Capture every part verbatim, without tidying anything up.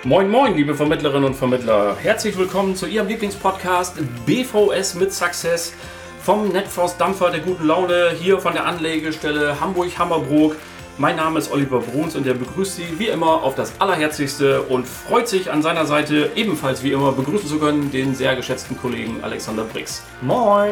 Moin moin, liebe Vermittlerinnen und Vermittler. Herzlich willkommen zu Ihrem Lieblingspodcast B V S mit Success vom Netforce Dampfer der guten Laune hier von der Anlegestelle Hamburg-Hammerbrook. Mein Name ist Oliver Bruns und der begrüßt Sie wie immer auf das Allerherzlichste und freut sich an seiner Seite ebenfalls wie immer begrüßen zu können den sehr geschätzten Kollegen Alexander Brix. Moin!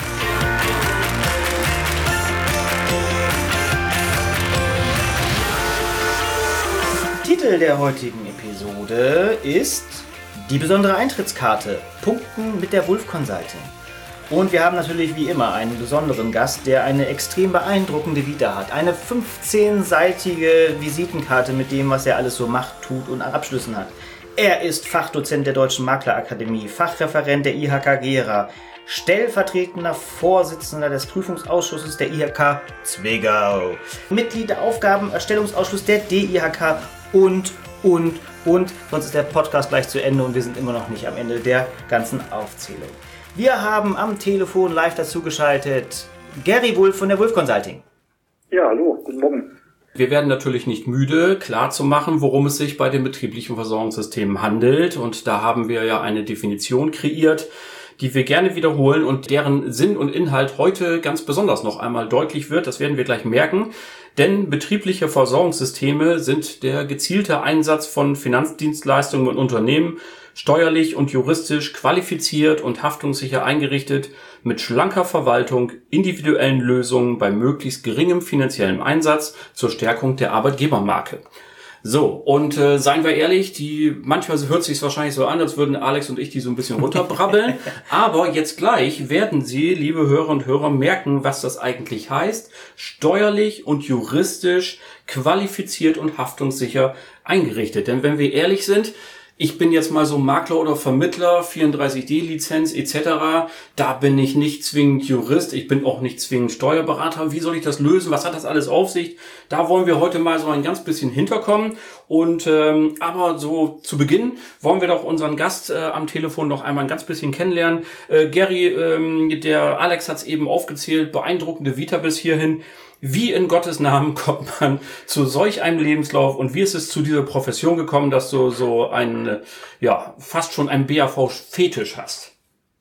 Titel der heutigen Episode ist die besondere Eintrittskarte, Punkten mit der Wulf Consulting. Und wir haben natürlich wie immer einen besonderen Gast, der eine extrem beeindruckende Vita hat. Eine fünfzehnseitige Visitenkarte mit dem, was er alles so macht, tut und an Abschlüssen hat. Er ist Fachdozent der Deutschen Maklerakademie, Fachreferent der I H K Gera, stellvertretender Vorsitzender des Prüfungsausschusses der I H K Zwickau, Mitglied der Aufgabenerstellungsausschuss der D I H K und, und, und. Sonst ist der Podcast gleich zu Ende und wir sind immer noch nicht am Ende der ganzen Aufzählung. Wir haben am Telefon live dazu geschaltet Gary Wulf von der Wulf Consulting. Ja, hallo, guten Morgen. Wir werden natürlich nicht müde, klarzumachen, worum es sich bei den betrieblichen Versorgungssystemen handelt. Und da haben wir ja eine Definition kreiert, die wir gerne wiederholen und deren Sinn und Inhalt heute ganz besonders noch einmal deutlich wird. Das werden wir gleich merken. Denn betriebliche Versorgungssysteme sind der gezielte Einsatz von Finanzdienstleistungen und Unternehmen, steuerlich und juristisch qualifiziert und haftungssicher eingerichtet, mit schlanker Verwaltung, individuellen Lösungen bei möglichst geringem finanziellem Einsatz zur Stärkung der Arbeitgebermarke. So, und äh, seien wir ehrlich, die manchmal hört es sich wahrscheinlich so an, als würden Alex und ich die so ein bisschen runterbrabbeln, aber jetzt gleich werden Sie, liebe Hörer und Hörer, merken, was das eigentlich heißt, steuerlich und juristisch qualifiziert und haftungssicher eingerichtet. Denn wenn wir ehrlich sind, ich bin jetzt mal so Makler oder Vermittler, vierunddreißig D Lizenz et cetera. Da bin ich nicht zwingend Jurist, ich bin auch nicht zwingend Steuerberater. Wie soll ich das lösen? Was hat das alles auf sich? Da wollen wir heute mal so ein ganz bisschen hinterkommen. Und ähm, aber so zu Beginn wollen wir doch unseren Gast äh, am Telefon noch einmal ein ganz bisschen kennenlernen. Äh, Gary, ähm, der Alex hat es eben aufgezählt, beeindruckende Vita bis hierhin. Wie in Gottes Namen kommt man zu solch einem Lebenslauf und wie ist es zu dieser Profession gekommen, dass du so einen, ja, fast schon einen B A V-Fetisch hast?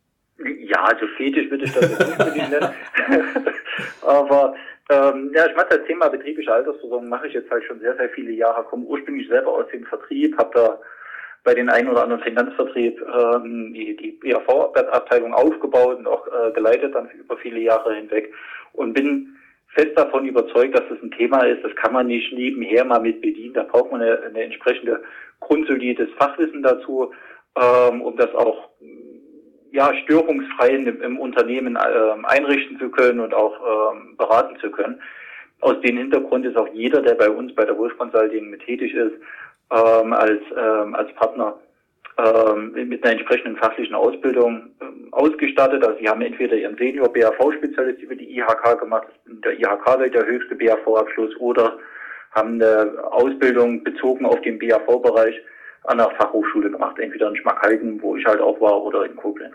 Ja, also Fetisch würde ich das jetzt nicht unbedingt nennen. Aber ähm, ja, ich mache das Thema betriebliche Altersversorgung mache ich jetzt halt schon sehr, sehr viele Jahre. Komme ursprünglich selber aus dem Vertrieb, habe da bei den einen oder anderen Finanzvertrieb ähm, die, die B A V-Abteilung aufgebaut und auch äh, geleitet dann über viele Jahre hinweg und bin fest davon überzeugt, dass das ein Thema ist, das kann man nicht nebenher mal mit bedienen. Da braucht man eine, eine entsprechende grundsolides Fachwissen dazu, ähm, um das auch ja störungsfrei im, im Unternehmen ähm, einrichten zu können und auch ähm, beraten zu können. Aus dem Hintergrund ist auch jeder, der bei uns bei der Wulf Consulting mit tätig ist, ähm, als ähm, als Partner ähm, mit einer entsprechenden fachlichen Ausbildung ähm, ausgestattet. Also sie haben entweder ihren Senior B A V-Spezialist über die I H K gemacht, der I H K-Welt der höchste B A V-Abschluss, oder haben eine Ausbildung bezogen auf den B A V-Bereich an der Fachhochschule gemacht, entweder in Schmackhalden, wo ich halt auch war, oder in Koblenz.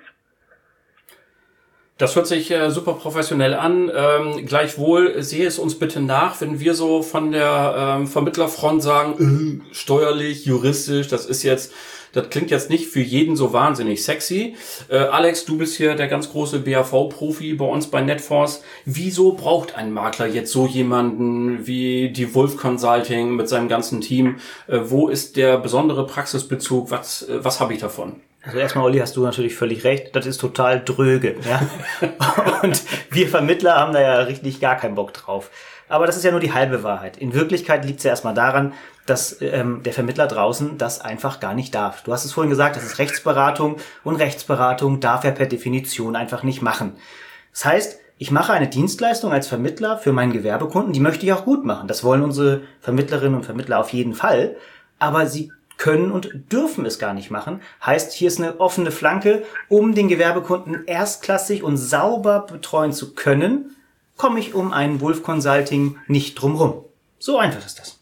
Das hört sich äh, super professionell an. Ähm, gleichwohl sehe es uns bitte nach, wenn wir so von der ähm, Vermittlerfront sagen, äh, steuerlich, juristisch, das ist jetzt, das klingt jetzt nicht für jeden so wahnsinnig sexy. Äh, Alex, du bist hier der ganz große B A V-Profi bei uns bei Netforce. Wieso braucht ein Makler jetzt so jemanden wie die Wulf Consulting mit seinem ganzen Team? Äh, wo ist der besondere Praxisbezug? Was, äh, was habe ich davon? Also erstmal, Olli, hast du natürlich völlig recht. Das ist total dröge. Ja? Und wir Vermittler haben da ja richtig gar keinen Bock drauf. Aber das ist ja nur die halbe Wahrheit. In Wirklichkeit liegt es ja erstmal daran, dass ähm, der Vermittler draußen das einfach gar nicht darf. Du hast es vorhin gesagt, das ist Rechtsberatung und Rechtsberatung darf er per Definition einfach nicht machen. Das heißt, ich mache eine Dienstleistung als Vermittler für meinen Gewerbekunden, die möchte ich auch gut machen. Das wollen unsere Vermittlerinnen und Vermittler auf jeden Fall. Aber sie können und dürfen es gar nicht machen. Heißt, hier ist eine offene Flanke, um den Gewerbekunden erstklassig und sauber betreuen zu können, komme ich um ein Wulf Consulting nicht drumrum. So einfach ist das.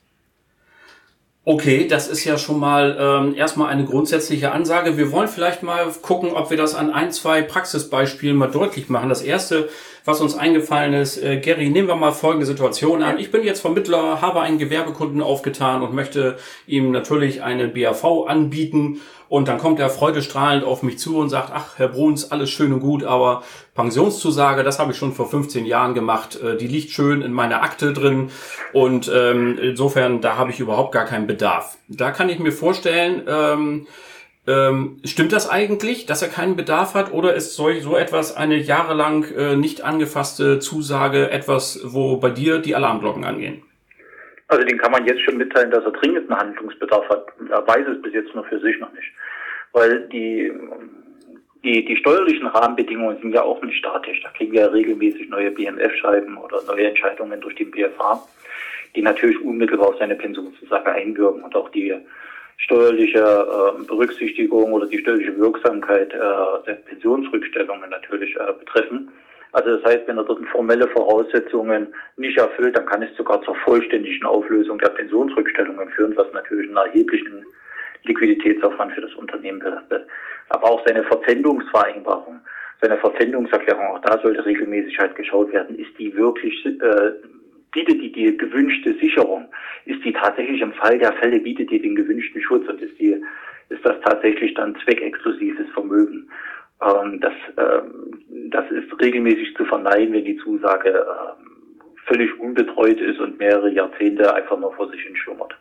Okay, das ist ja schon mal ähm, erstmal eine grundsätzliche Ansage. Wir wollen vielleicht mal gucken, ob wir das an ein, zwei Praxisbeispielen mal deutlich machen. Das erste, was uns eingefallen ist. Äh, Gary, nehmen wir mal folgende Situation an. Ich bin jetzt Vermittler, habe einen Gewerbekunden aufgetan und möchte ihm natürlich eine B A V anbieten. Und dann kommt er freudestrahlend auf mich zu und sagt, ach, Herr Bruns, alles schön und gut, aber Pensionszusage, das habe ich schon vor fünfzehn Jahren gemacht. Die liegt schön in meiner Akte drin und ähm, insofern, da habe ich überhaupt gar keinen Bedarf. Da kann ich mir vorstellen, ähm, ähm, stimmt das eigentlich, dass er keinen Bedarf hat, oder ist so, so etwas eine jahrelang äh, nicht angefasste Zusage etwas, wo bei dir die Alarmglocken angehen? Also den kann man jetzt schon mitteilen, dass er dringend einen Handlungsbedarf hat. Er weiß es bis jetzt nur für sich noch nicht. Weil die, die, die steuerlichen Rahmenbedingungen sind ja auch nicht statisch. Da kriegen wir ja regelmäßig neue B M F-Schreiben oder neue Entscheidungen durch den B F H, die natürlich unmittelbar auf seine Pensionszusage einwirken und auch die steuerliche äh, Berücksichtigung oder die steuerliche Wirksamkeit äh, der Pensionsrückstellungen natürlich äh, betreffen. Also das heißt, wenn er dort formelle Voraussetzungen nicht erfüllt, dann kann es sogar zur vollständigen Auflösung der Pensionsrückstellungen führen, was natürlich einen erheblichen Liquiditätsaufwand für das Unternehmen belastet. Aber auch seine Verpfändungsvereinbarung, seine Verpfändungserklärung, auch da sollte regelmäßig halt geschaut werden, ist die wirklich, äh, bietet die die gewünschte Sicherung, ist die tatsächlich im Fall der Fälle, bietet die den gewünschten Schutz und ist die, ist das tatsächlich dann zweckexklusives Vermögen. Ähm, das, ähm, das ist regelmäßig zu verneinen, wenn die Zusage ähm, völlig unbetreut ist und mehrere Jahrzehnte einfach nur vor sich hin schlummert.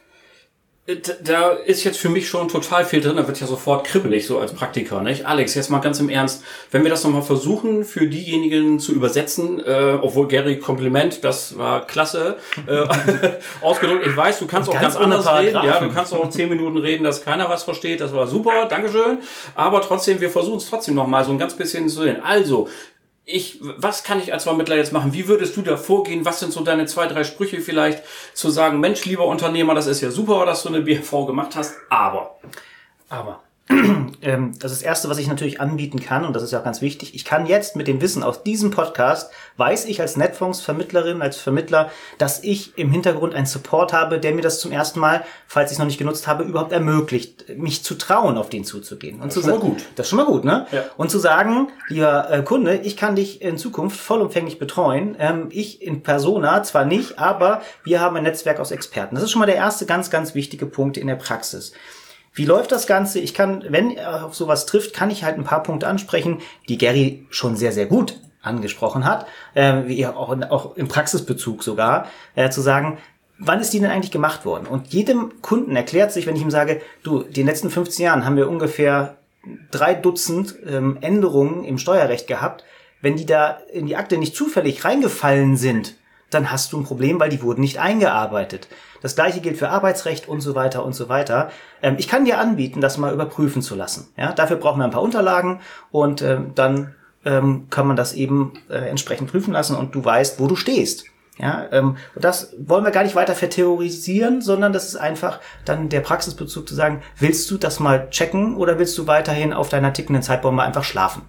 Da ist jetzt für mich schon total viel drin, da wird ja sofort kribbelig, so als Praktiker, nicht? Alex, jetzt mal ganz im Ernst, wenn wir das nochmal versuchen, für diejenigen zu übersetzen, äh, obwohl Gary, Kompliment, das war klasse, äh, ausgedrückt, ich weiß, du kannst auch ganz, ganz anders reden, ja, du kannst auch zehn Minuten reden, dass keiner was versteht, das war super, Dankeschön, aber trotzdem, wir versuchen es trotzdem nochmal so ein ganz bisschen zu sehen. Also, Ich, was kann ich als Vermittler jetzt machen? Wie würdest du da vorgehen? Was sind so deine zwei, drei Sprüche vielleicht, zu sagen, Mensch, lieber Unternehmer, das ist ja super, dass du eine B A V gemacht hast, aber. Aber. ähm, das ist das Erste, was ich natürlich anbieten kann, und das ist ja auch ganz wichtig. Ich kann jetzt mit dem Wissen aus diesem Podcast, weiß ich als Netfonds-Vermittlerin, als Vermittler, dass ich im Hintergrund einen Support habe, der mir das zum ersten Mal, falls ich es noch nicht genutzt habe, überhaupt ermöglicht, mich zu trauen, auf den zuzugehen. Und das zu ist schon mal gut. Das ist schon mal gut, ne? Ja. Und zu sagen, lieber äh, Kunde, ich kann dich in Zukunft vollumfänglich betreuen. Ähm, ich in Persona zwar nicht, aber wir haben ein Netzwerk aus Experten. Das ist schon mal der erste ganz, ganz wichtige Punkt in der Praxis. Wie läuft das Ganze? Ich kann, wenn er auf sowas trifft, kann ich halt ein paar Punkte ansprechen, die Gary schon sehr, sehr gut angesprochen hat, äh, wie auch, in, auch im Praxisbezug sogar, äh, zu sagen, wann ist die denn eigentlich gemacht worden? Und jedem Kunden erklärt sich, wenn ich ihm sage, du, in den letzten fünfzehn Jahren haben wir ungefähr drei Dutzend ähm, Änderungen im Steuerrecht gehabt. Wenn die da in die Akte nicht zufällig reingefallen sind, dann hast du ein Problem, weil die wurden nicht eingearbeitet. Das Gleiche gilt für Arbeitsrecht und so weiter und so weiter. Ähm, ich kann dir anbieten, das mal überprüfen zu lassen. Ja, dafür brauchen wir ein paar Unterlagen und ähm, dann ähm, kann man das eben äh, entsprechend prüfen lassen und du weißt, wo du stehst. Ja, ähm, das wollen wir gar nicht weiter vertheorisieren, sondern das ist einfach dann der Praxisbezug zu sagen, willst du das mal checken oder willst du weiterhin auf deiner tickenden Zeitbombe einfach schlafen?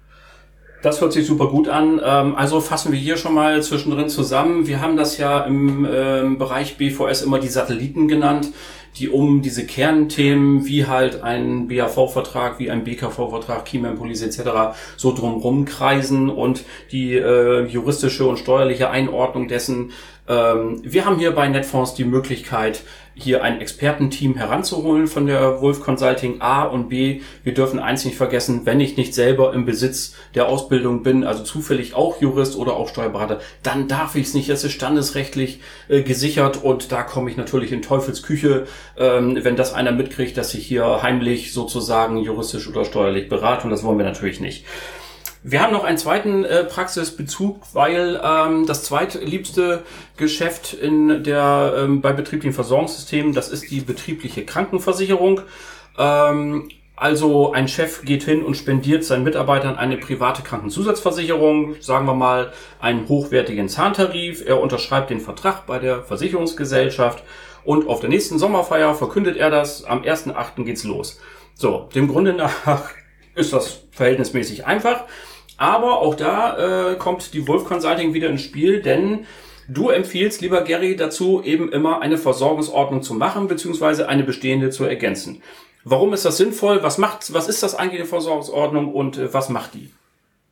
Das hört sich super gut an. Also fassen wir hier schon mal zwischendrin zusammen. Wir haben das ja im Bereich B V S immer die Satelliten genannt, die um diese Kernthemen wie halt ein B A V-Vertrag, wie ein B K V-Vertrag, Keyman-Police et cetera so drumherum kreisen und die äh, juristische und steuerliche Einordnung dessen. Ähm, wir haben hier bei Netfonds die Möglichkeit, hier ein Expertenteam heranzuholen von der Wulf Consulting A und B. Wir dürfen eins nicht vergessen, wenn ich nicht selber im Besitz der Ausbildung bin, also zufällig auch Jurist oder auch Steuerberater, dann darf ich es nicht. Es ist standesrechtlich äh, gesichert und da komme ich natürlich in Teufelsküche, ähm, wenn das einer mitkriegt, dass ich hier heimlich sozusagen juristisch oder steuerlich berate, und das wollen wir natürlich nicht. Wir haben noch einen zweiten äh, Praxisbezug, weil ähm, das zweitliebste Geschäft in der ähm, bei betrieblichen Versorgungssystemen, das ist die betriebliche Krankenversicherung. Ähm, also ein Chef geht hin und spendiert seinen Mitarbeitern eine private Krankenzusatzversicherung, sagen wir mal einen hochwertigen Zahntarif. Er unterschreibt den Vertrag bei der Versicherungsgesellschaft und auf der nächsten Sommerfeier verkündet er das, am ersten achten geht's los. So, dem Grunde nach ist das verhältnismäßig einfach. Aber auch da äh, kommt die Wulf Consulting wieder ins Spiel, denn du empfiehlst, lieber Gary, dazu eben immer eine Versorgungsordnung zu machen, beziehungsweise eine bestehende zu ergänzen. Warum ist das sinnvoll? Was macht, was ist das eigentlich, eine Versorgungsordnung, und äh, was macht die?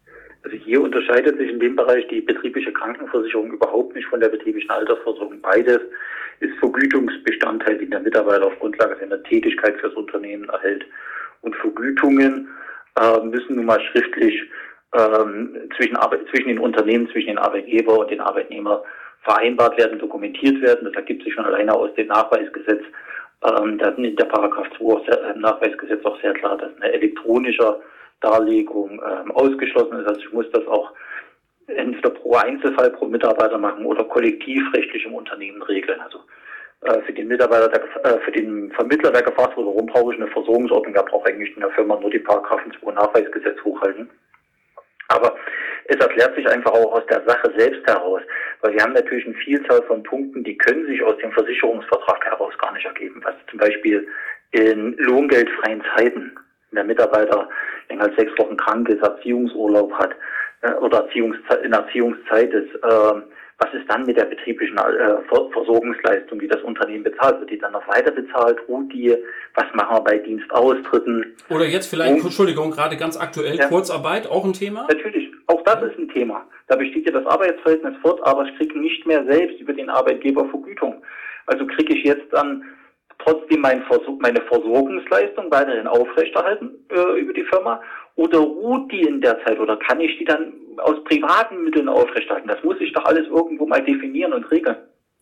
Also hier unterscheidet sich in dem Bereich die betriebliche Krankenversicherung überhaupt nicht von der betrieblichen Altersversorgung. Beides ist Vergütungsbestandteil, den der Mitarbeiter auf Grundlage seiner Tätigkeit fürs Unternehmen erhält. Und Vergütungen äh, müssen nun mal schriftlich ähm, zwischen, Arbeit, zwischen den Unternehmen, zwischen den Arbeitgeber und den Arbeitnehmer vereinbart werden, dokumentiert werden. Das ergibt sich schon alleine aus dem Nachweisgesetz. Ähm, da in der Paragraph zwei im Nachweisgesetz auch sehr klar, dass eine elektronische Darlegung ähm, ausgeschlossen ist. Also ich muss das auch entweder pro Einzelfall, pro Mitarbeiter machen oder kollektivrechtlich im Unternehmen regeln. Also äh, für den Mitarbeiter, der, äh, für den Vermittler, der gefragt wurde, warum brauche ich eine Versorgungsordnung, der braucht eigentlich in der Firma nur die Paragraphen zwei Nachweisgesetz hochhalten. Aber es erklärt sich einfach auch aus der Sache selbst heraus, weil wir haben natürlich eine Vielzahl von Punkten, die können sich aus dem Versicherungsvertrag heraus gar nicht ergeben. Was zum Beispiel in lohngeldfreien Zeiten, wenn der Mitarbeiter länger als sechs Wochen krank ist, Erziehungsurlaub hat äh, oder Erziehungszeit, in Erziehungszeit ist, äh, was ist dann mit der betrieblichen äh, Versorgungsleistung, die das Unternehmen bezahlt? Wird die dann noch weiter bezahlt? Ruht die? Was machen wir bei Dienstaustritten? Oder jetzt vielleicht, um, Entschuldigung, gerade ganz aktuell, ja. Kurzarbeit, auch ein Thema? Natürlich, auch das ist ein Thema. Da besteht ja das Arbeitsverhältnis fort, aber ich kriege nicht mehr selbst über den Arbeitgeber Vergütung. Also kriege ich jetzt dann trotzdem mein Versuch, meine Versorgungsleistung weiterhin aufrechterhalten äh, über die Firma, oder ruht die in der Zeit oder kann ich die dann aus privaten Mitteln aufrechterhalten? Das muss ich doch alles irgendwo mal definieren und regeln.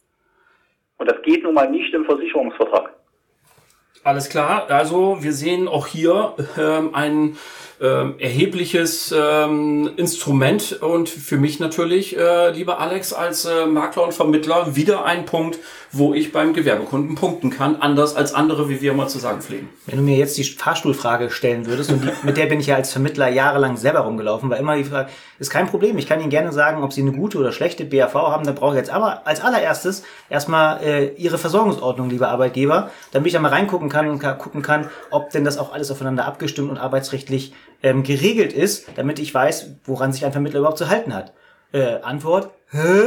Und das geht nun mal nicht im Versicherungsvertrag. Alles klar, also wir sehen auch hier ähm, ein ähm, erhebliches ähm, Instrument und für mich natürlich, äh, lieber Alex, als äh, Makler und Vermittler wieder ein Punkt, wo ich beim Gewerbekunden punkten kann, anders als andere, wie wir mal zu sagen pflegen. Wenn du mir jetzt die Fahrstuhlfrage stellen würdest, und die, mit der bin ich ja als Vermittler jahrelang selber rumgelaufen, war immer die Frage, ist kein Problem, ich kann Ihnen gerne sagen, ob Sie eine gute oder schlechte B A V haben, dann brauche ich jetzt aber als allererstes erstmal äh, Ihre Versorgungsordnung, lieber Arbeitgeber, damit ich da mal reingucken kann und gucken kann, ob denn das auch alles aufeinander abgestimmt und arbeitsrechtlich ähm, geregelt ist, damit ich weiß, woran sich ein Vermittler überhaupt zu halten hat. Äh, Antwort, hä?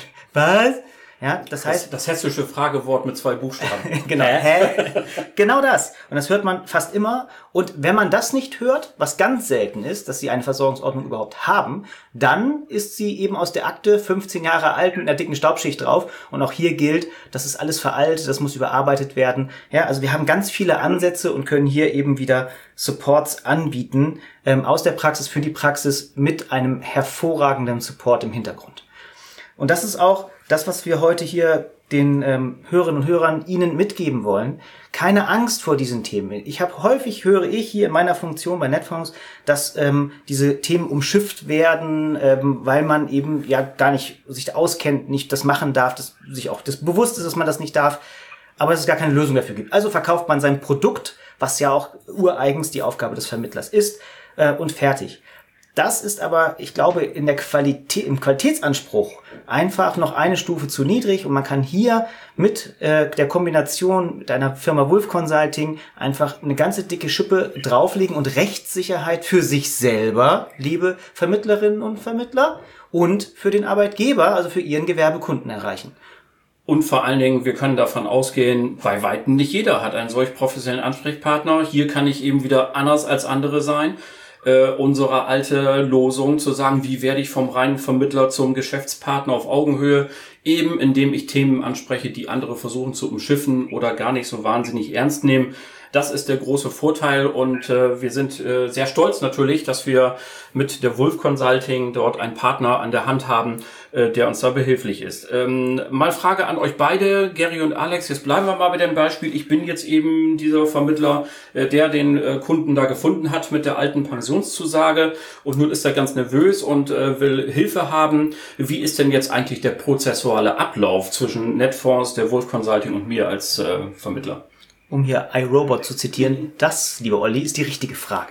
Was? Ja, das heißt, das, das hessische Fragewort mit zwei Buchstaben. Genau. Hä? Genau das. Und das hört man fast immer. Und wenn man das nicht hört, was ganz selten ist, dass sie eine Versorgungsordnung überhaupt haben, dann ist sie eben aus der Akte fünfzehn Jahre alt mit einer dicken Staubschicht drauf. Und auch hier gilt, das ist alles veraltet, das muss überarbeitet werden. Ja, also wir haben ganz viele Ansätze und können hier eben wieder Supports anbieten, ähm, aus der Praxis für die Praxis mit einem hervorragenden Support im Hintergrund. Und das ist auch das, was wir heute hier den ähm, Hörerinnen und Hörern Ihnen mitgeben wollen. Keine Angst vor diesen Themen. Ich habe häufig, höre ich hier in meiner Funktion bei Netfonds, dass ähm, diese Themen umschifft werden, ähm, weil man eben ja gar nicht sich auskennt, nicht das machen darf, dass sich auch das bewusst ist, dass man das nicht darf, aber dass es gar keine Lösung dafür gibt. Also verkauft man sein Produkt, was ja auch ureigens die Aufgabe des Vermittlers ist, äh, und fertig. Das ist aber, ich glaube, in der Qualität, im Qualitätsanspruch einfach noch eine Stufe zu niedrig und man kann hier mit äh, der Kombination mit einer Firma Wulff Consulting einfach eine ganze dicke Schippe drauflegen und Rechtssicherheit für sich selber, liebe Vermittlerinnen und Vermittler, und für den Arbeitgeber, also für ihren Gewerbekunden erreichen. Und vor allen Dingen, wir können davon ausgehen, bei Weitem nicht jeder hat einen solch professionellen Ansprechpartner. Hier kann ich eben wieder anders als andere sein. Äh, unsere alte Losung zu sagen, wie werde ich vom reinen Vermittler zum Geschäftspartner auf Augenhöhe, eben indem ich Themen anspreche, die andere versuchen zu umschiffen oder gar nicht so wahnsinnig ernst nehmen. Das ist der große Vorteil und äh, wir sind äh, sehr stolz natürlich, dass wir mit der Wulff Consulting dort einen Partner an der Hand haben, äh, der uns da behilflich ist. Ähm, mal Frage an euch beide, Gary und Alex, jetzt bleiben wir mal bei dem Beispiel. Ich bin jetzt eben dieser Vermittler, äh, der den äh, Kunden da gefunden hat mit der alten Pensionszusage und nun ist er ganz nervös und äh, will Hilfe haben. Wie ist denn jetzt eigentlich der prozessuale Ablauf zwischen Netfonds, der Wulff Consulting und mir als äh, Vermittler? Um hier iRobot zu zitieren, das, lieber Olli, ist die richtige Frage.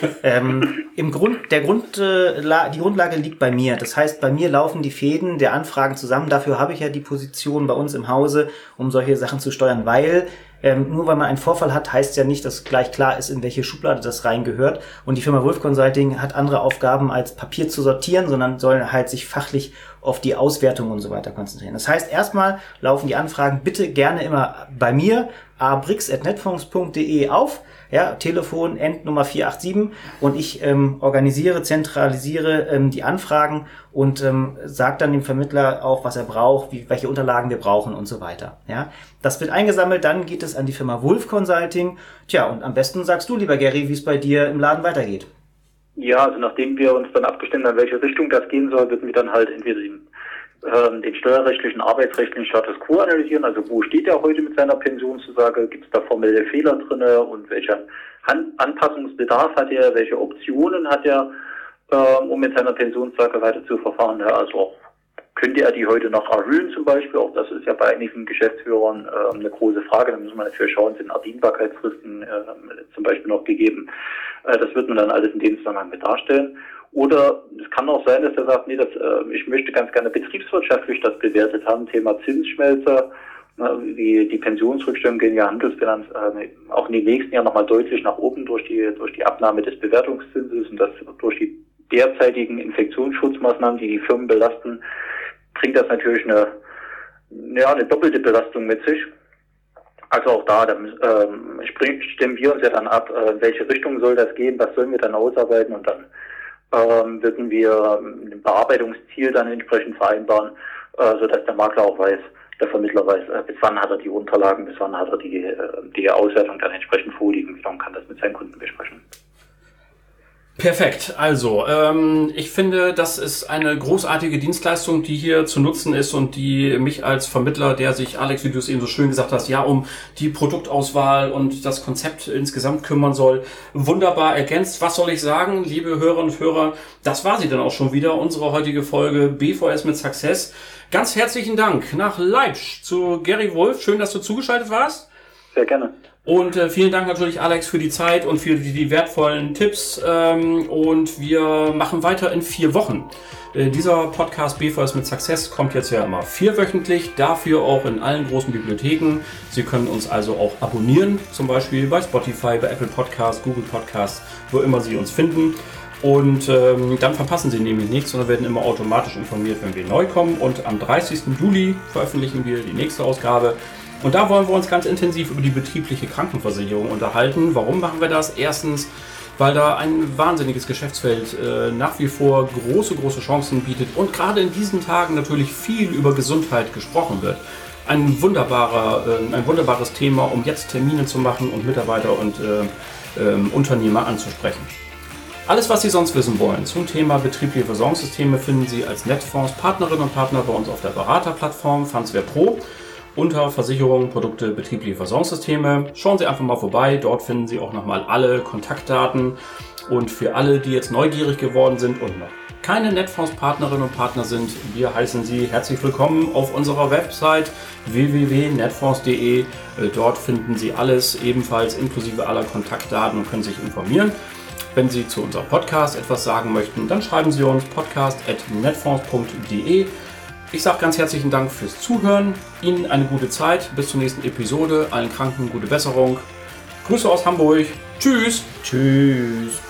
ähm, im Grund, der Grund, äh, la, die Grundlage liegt bei mir. Das heißt, bei mir laufen die Fäden der Anfragen zusammen. Dafür habe ich ja die Position bei uns im Hause, um solche Sachen zu steuern, weil ähm, nur weil man einen Vorfall hat, heißt ja nicht, dass gleich klar ist, in welche Schublade das reingehört. Und die Firma Wulff Consulting hat andere Aufgaben, als Papier zu sortieren, sondern soll halt sich fachlich auf die Auswertung und so weiter konzentrieren. Das heißt, erstmal laufen die Anfragen bitte gerne immer bei mir, a brix at netfonds punkt de auf, ja, Telefon Endnummer vier acht sieben, und ich ähm, organisiere, zentralisiere ähm, die Anfragen und ähm, sage dann dem Vermittler auch, was er braucht, wie, welche Unterlagen wir brauchen und so weiter. Ja, das wird eingesammelt, dann geht es an die Firma Wulf Consulting. Tja, und am besten sagst du, lieber Gary, wie es bei dir im Laden weitergeht. Ja, also nachdem wir uns dann abgestimmt haben, in welche Richtung das gehen soll, würden wir dann halt entweder den, ähm, den steuerrechtlichen, arbeitsrechtlichen Status quo analysieren, also wo steht er heute mit seiner Pensionszusage, gibt es da formelle Fehler drinne und welcher Han- Anpassungsbedarf hat er, welche Optionen hat er, ähm, um mit seiner Pensionszusage weiter zu verfahren. Ja, also auch könnte er die heute noch erhöhen zum Beispiel, auch das ist ja bei einigen Geschäftsführern äh, eine große Frage, da muss man natürlich schauen, sind Erdienbarkeitsfristen äh, zum Beispiel noch gegeben. Äh, das wird man dann alles in dem Zusammenhang mit darstellen. Oder es kann auch sein, dass er sagt, nee, das, äh, ich möchte ganz gerne betriebswirtschaftlich das bewertet haben, Thema Zinsschmelzer, äh, die, die Pensionsrückstellungen gehen ja Handelsbilanz äh, auch in den nächsten Jahren nochmal deutlich nach oben durch die, durch die Abnahme des Bewertungszinses und das durch die derzeitigen Infektionsschutzmaßnahmen, die die Firmen belasten, bringt das natürlich eine, ja, eine doppelte Belastung mit sich. Also auch da, da ähm, stimmen wir uns ja dann ab, äh, in welche Richtung soll das gehen, was sollen wir dann ausarbeiten, und dann ähm, würden wir ein Bearbeitungsziel dann entsprechend vereinbaren, äh, sodass der Makler auch weiß, der Vermittler weiß, äh, bis wann hat er die Unterlagen, bis wann hat er die, äh, die Auswertung dann entsprechend vorliegen und kann das mit seinen Kunden besprechen. Perfekt. Also, ähm, ich finde, das ist eine großartige Dienstleistung, die hier zu nutzen ist und die mich als Vermittler, der sich, Alex, wie du es eben so schön gesagt hast, ja, um die Produktauswahl und das Konzept insgesamt kümmern soll, wunderbar ergänzt. Was soll ich sagen, liebe Hörerinnen und Hörer? Das war sie dann auch schon wieder, unsere heutige Folge B V S mit Success. Ganz herzlichen Dank nach Leipzig zu Gary Wulf. Schön, dass du zugeschaltet warst. Sehr gerne. Und äh, vielen Dank natürlich, Alex, für die Zeit und für die, die wertvollen Tipps. Ähm, und wir machen weiter in vier Wochen. Äh, dieser Podcast B V S mit Success kommt jetzt ja immer vierwöchentlich, dafür auch in allen großen Bibliotheken. Sie können uns also auch abonnieren, zum Beispiel bei Spotify, bei Apple Podcasts, Google Podcasts, wo immer Sie uns finden. Und ähm, dann verpassen Sie nämlich nichts, sondern werden immer automatisch informiert, wenn wir neu kommen. Und am dreißigsten Juli veröffentlichen wir die nächste Ausgabe. Und da wollen wir uns ganz intensiv über die betriebliche Krankenversicherung unterhalten. Warum machen wir das? Erstens, weil da ein wahnsinniges Geschäftsfeld äh, nach wie vor große, große Chancen bietet und gerade in diesen Tagen natürlich viel über Gesundheit gesprochen wird. Ein wunderbarer, äh, ein wunderbares Thema, um jetzt Termine zu machen und Mitarbeiter und äh, äh, Unternehmer anzusprechen. Alles, was Sie sonst wissen wollen zum Thema betriebliche Versorgungssysteme, finden Sie als Netfonds Partnerinnen und Partner bei uns auf der Beraterplattform Fansware Pro. Unter Versicherungen, Produkte, betriebliche Versorgungssysteme. Schauen Sie einfach mal vorbei, dort finden Sie auch nochmal alle Kontaktdaten. Und für alle, die jetzt neugierig geworden sind und noch keine Netfonds-Partnerinnen und Partner sind, wir heißen Sie herzlich willkommen auf unserer Website w w w punkt netfonds punkt de. Dort finden Sie alles, ebenfalls inklusive aller Kontaktdaten, und können sich informieren. Wenn Sie zu unserem Podcast etwas sagen möchten, dann schreiben Sie uns podcast at netfonds punkt de. Ich sage ganz herzlichen Dank fürs Zuhören, Ihnen eine gute Zeit, bis zur nächsten Episode, allen Kranken gute Besserung. Grüße aus Hamburg, tschüss! Tschüss!